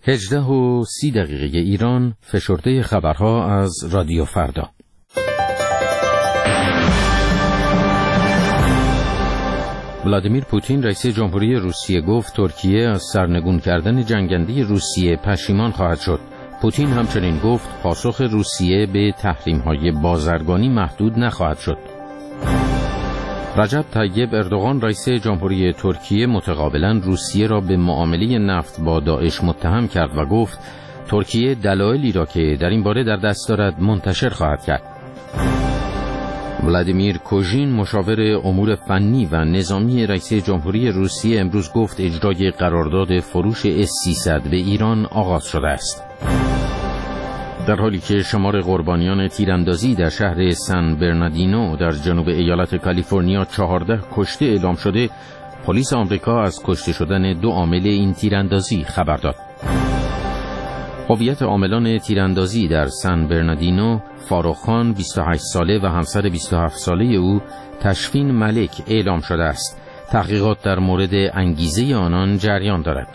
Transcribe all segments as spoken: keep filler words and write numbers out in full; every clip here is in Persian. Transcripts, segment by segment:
هجده و سی دقیقه ایران، فشرده خبرها از رادیو فردا. ولادیمیر پوتین رئیس جمهوری روسیه گفت ترکیه از سرنگون کردن جنگنده روسیه پشیمان خواهد شد. پوتین همچنین گفت پاسخ روسیه به تحریم‌های بازرگانی محدود نخواهد شد. رجب طیب اردوغان رئیس جمهوری ترکیه متقابلا روسیه را به معامله نفت با داعش متهم کرد و گفت ترکیه دلایلی را که در این باره در دست دارد منتشر خواهد کرد. ولادیمیر کوژین مشاور امور فنی و نظامی رئیس جمهوری روسیه امروز گفت اجرای قرارداد فروش اس سیصد به ایران آغاز شده است. در حالی که شمار قربانیان تیراندازی در شهر سان برناردینو در جنوب ایالت کالیفرنیا چهارده کشته اعلام شده، پلیس آمریکا از کشته شدن دو عامل این تیراندازی خبر داد. هویت عاملان تیراندازی در سان برناردینو، فاروق خان بیست و هشت ساله و همسر بیست و هفت ساله او تشفین ملک اعلام شده است. تحقیقات در مورد انگیزه آنان جریان دارد.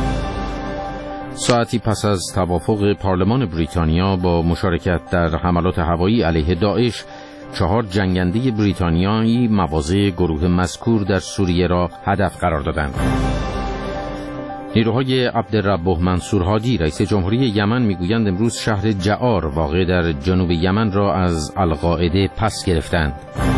ساعتی پس از توافق پارلمان بریتانیا با مشارکت در حملات هوایی علیه داعش، چهار جنگنده بریتانیایی مواضع گروه مذکور در سوریه را هدف قرار دادند. نیروهای عبدالرب منصور هادی رئیس جمهوری یمن میگویند امروز شهر جعار واقع در جنوب یمن را از القاعده پس گرفتند.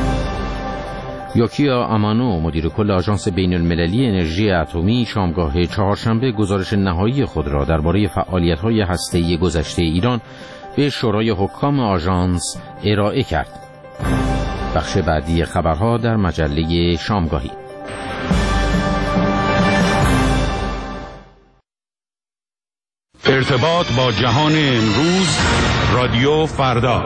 یوکیا امانو مدیر کل آژانس بین المللی انرژی اتمی شامگاه چهارشنبه گزارش نهایی خود را درباره فعالیت‌های هسته‌ای گذشته ایران به شورای حکام آژانس ارائه کرد. بخش بعدی خبرها در مجله شامگاهی. ارتباط با جهان امروز، رادیو فردا.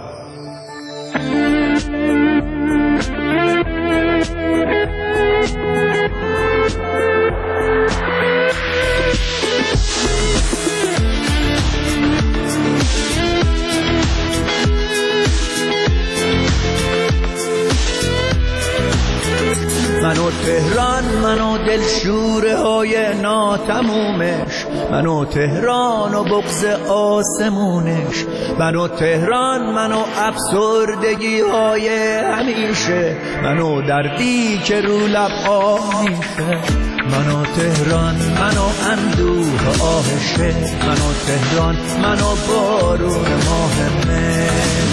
منو تهران، منو دلشوره های ناتمومش، منو تهران و بغض آسمونش، منو تهران، منو افسردگی های همیشه، منو دردی که رو لب آه میشه، منو تهران، منو اندوه آهشه، منو تهران، منو بارون ماهمه.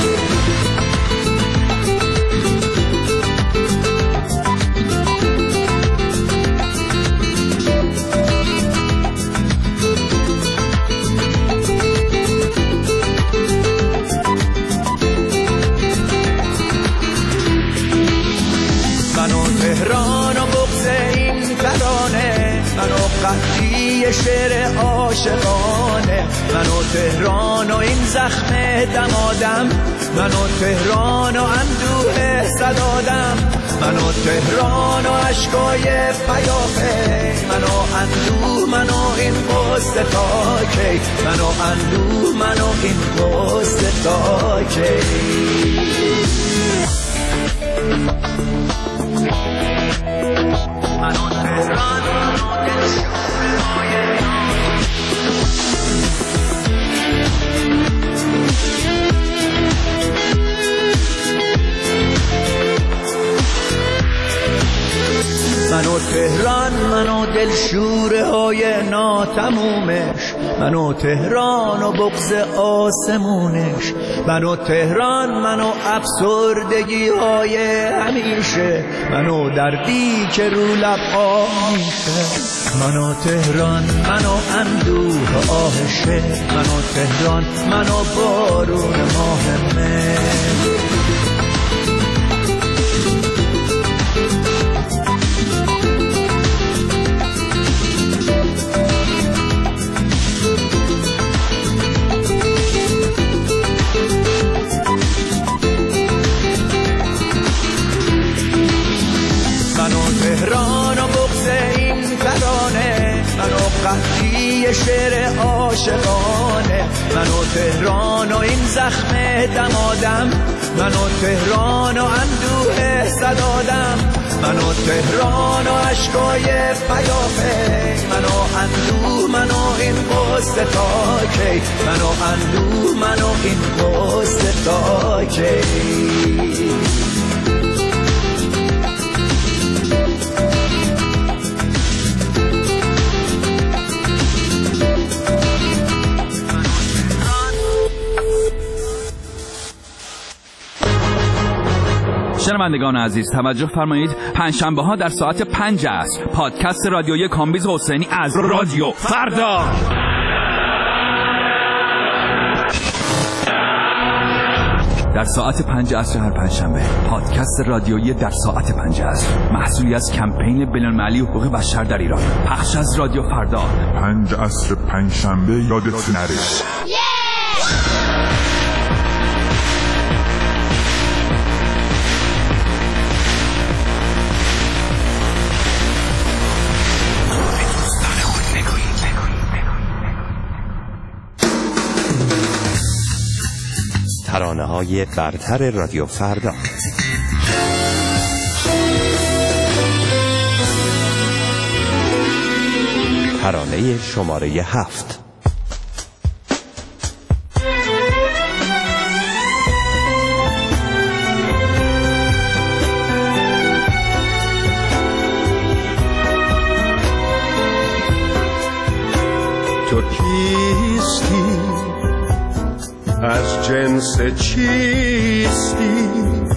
تهران و بغض این ترانه، منو قحطی شعر عاشقانه، منو تهران و این زخم دمادم، منو تهران و اندوه صدادم، منو تهران و عشقای پیافه، منو اندوه، منو این قصد تا کی، منو اندوه، منو این قصد تا کی. منو تهران، منو دلشوره های منو تهران، منو دلشوره های ناتمومش، منو تهران و بغض آسمونش، منو تهران، منو افسردگی های همیشه، منو دردی که رو لب آه میشه، منو تهران، منو اندوه آهشه، منو تهران، منو بارون ماهمه. تهران و بغض این ترانه، منو قحطی شعر عاشقانه، منو تهران و این زخم دمادم، منو تهران و اندوه صدادم، منو تهران و عشقای پیافه، منو اندوه، منو این قصه تا کی، منو اندوه منو این قصه تا کی. شنوندگان عزیز توجه فرمایید، پنجشنبه ها در ساعت پنج عصر پادکست رادیویی کامبیز حسینی از رادیو فردا در ساعت پنج عصر هر پنجشنبه. پادکست رادیویی در ساعت پنج عصر محصولی از کمپین بین‌المللی حقوق بشر در ایران، پخش از رادیو فردا. پنج عصر پنجشنبه یادت نره. ترانه‌های برتر رادیو فردا. ترانه شماره هفت. تو کیستی؟ از جنس چیستی؟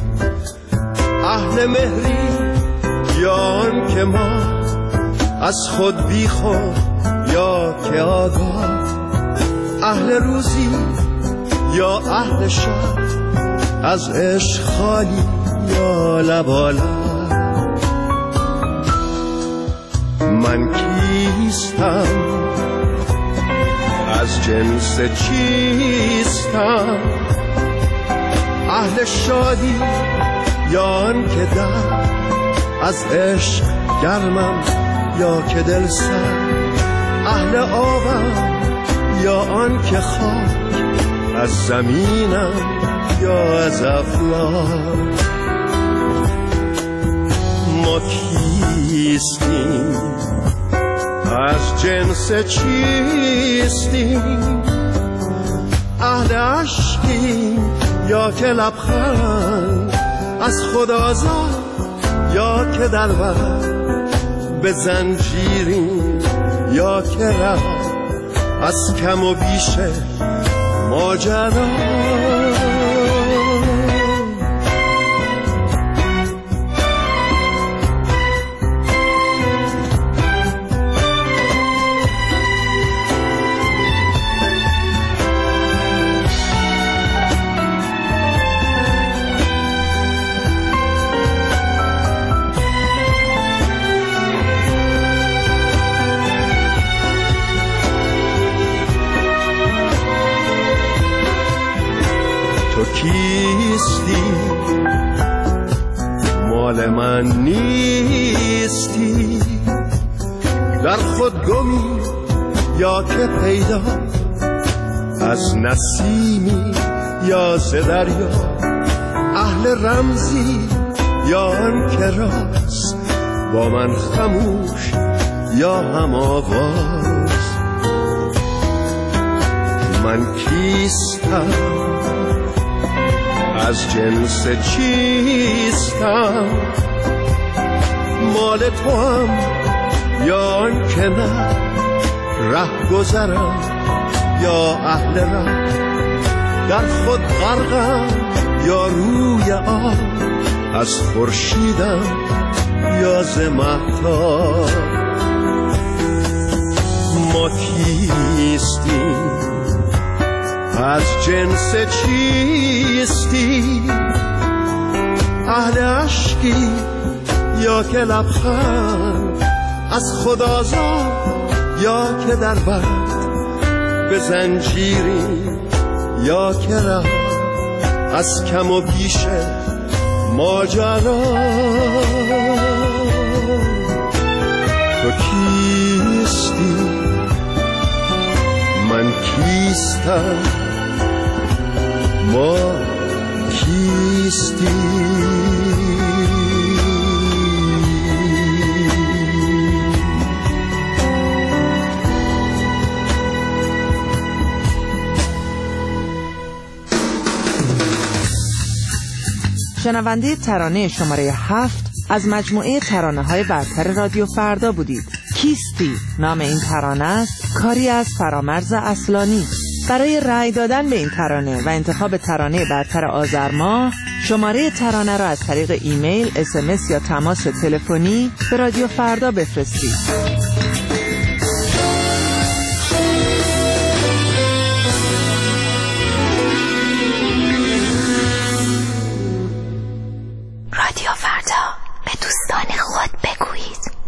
اهل مهری یا آن که ما از خود بی خود یا که آگاه؟ اهل روزی یا اهل شب؟ از عشق خالی یا لبالب؟ من کیستم؟ از جنس چیستم؟ اهل شادی یا آن که در از عشق گرمم یا که دل سر؟ اهل آبم یا آن که خاک از زمینم یا از افلاک؟ ما کیستیم؟ از جنس چیستیم؟ اهل عشقیم یا که لبخند از خود آزاد یا که در بر به زنجیریم یا که ره از کم و بیش ماجرا؟ کیستی؟ مال من نیستی؟ در خود گمی یا که پیدا؟ از نسیمی یا ز دریا؟ اهل رمزی یا آن که راست با من خموش یا هم آواز؟ من کیستم؟ از جنس چیستم؟ مال تو هم یا آن که نه ره گذرم یا اهل ره؟ در خود غرقم یا روی آب از خورشیدم یا ز مهتاب؟ ما کیستیم؟ از جنس چیستی؟ اهل عشقی یا که لبخند از خود آزاد یا که در بند به زنجیری یا که ره از کم و بیش ماجرا؟ تو کیستی؟ من کیستم؟ ما کیستی؟ شنونده ترانه شماره هفت از مجموعه ترانه‌های برتر رادیو فردا بودید. کیستی نام این ترانه است، کاری از فرامرز اصلانی. برای رأی دادن به این ترانه و انتخاب ترانه برتر آذر ماه، شماره ترانه را از طریق ایمیل، اس ام اس یا تماس تلفنی به رادیو فردا بفرستید. رادیو فردا، به دوستان خود بگویید.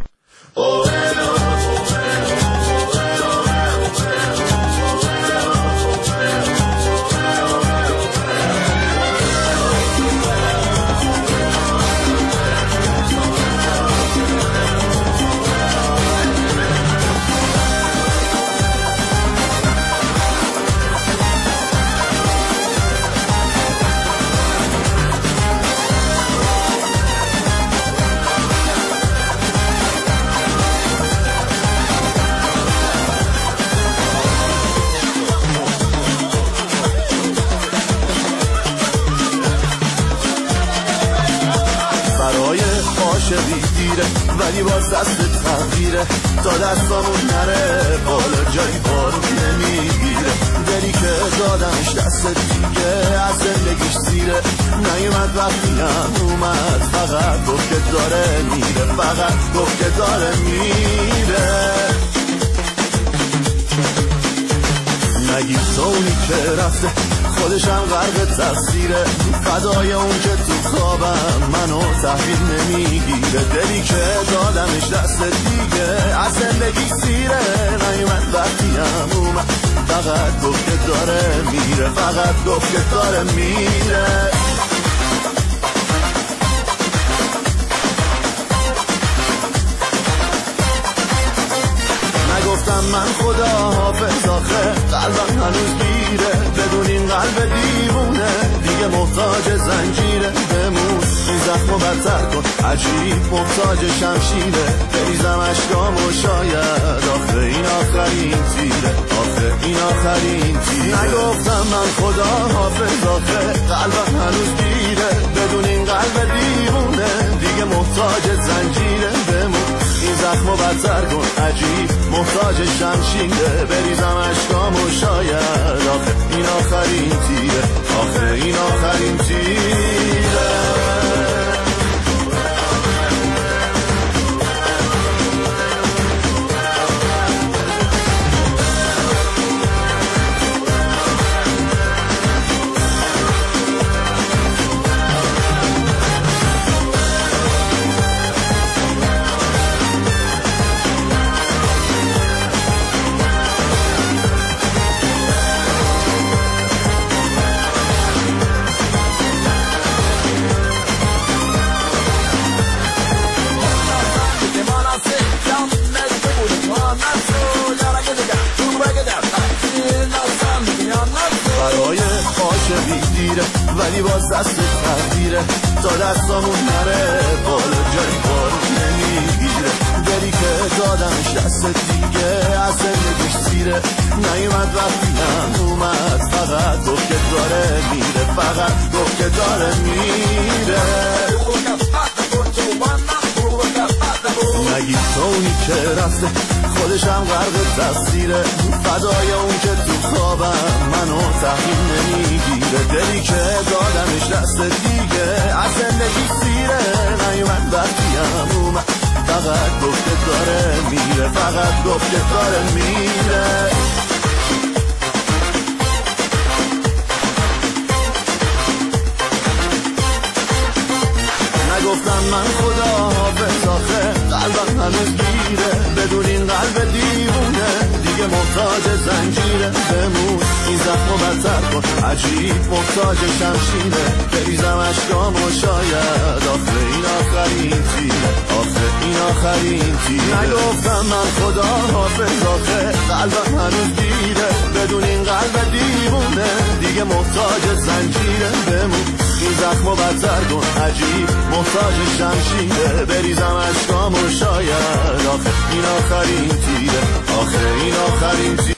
ولی باز دست تغییره تا دستامون نره بالا جایی بارون نمیگیره. دلی که دادمش دست دیگه از زندگیش سیره، نیومد وقتی هم اومد فقط گفت که داره میره، فقط گفت که داره میره. نگی اونی که رفته خودشم غرق تقصیره، فدای اون که تو خوابم منو تحویل نمیگیره. دلی که دادمش دست دیگه از زندگی سیره، نیومد وقتی هم اومد فقط گفت که داره میره، فقط گفت که داره میره. نگفتم من خدا حافظ، آخه قلبم هنوز گیره، بدون این قلب دیوونه دیگه محتاج زنجیره. بمون این زخمو بدتر کن، عجیب محتاج شمشیره، بریزم اشکام و شاید آخه این آخرین تیره، آخه این آخرین تیره. نگفتم من خدا حافظ، آخه قلبم هنوز گیره، بدون این قلب دیوونه دیگه محتاج زنجیره. بمون این زخمو بدتر کن، عجیب محتاج شمشیره، بریزم اشکام و شاید آخه این آخرین تیره، آخه این آخرین تیره. ولی باز دست تغییره تا دستامون نره بالا جایی بارون نمیگیره. دلی که دادمش دست دیگه از زندگیش سیره، نیومد وقتی هم اومد فقط گفت که داره میره، فقط گفت که داره میره. نگی تو اونی که رفته خودشم غرق تقصیره، فدای اون که تو خوابم منو تحویل نمیگیره. دلی که دادمش دست دیگه از زندگی سیره، نیومد وقتی هم اومد فقط گفت که داره میره، فقط گفت که داره میره. نگفتم من خدا حافظ، آخه قلبم هنوز گیره، بدون این قلب دیوونه دیگه محتاج زنجیره. بمون این زخمو بدتر کن، عجیب محتاج شمشیره، بریزم اشکام و شاید آخه این آخرین تیره، آخه این آخرین تیره. نگفتم من خدا حافظ، آخه قلبم هنوز گیره، بدون این قلب دیوونه دیگه محتاج زنجیره. بمون این زخمو بدتر کن، عجیب محتاج شمشیره، بریزم اشکام و شاید آخه این آخرین تیره، آخه این آخرین تیره.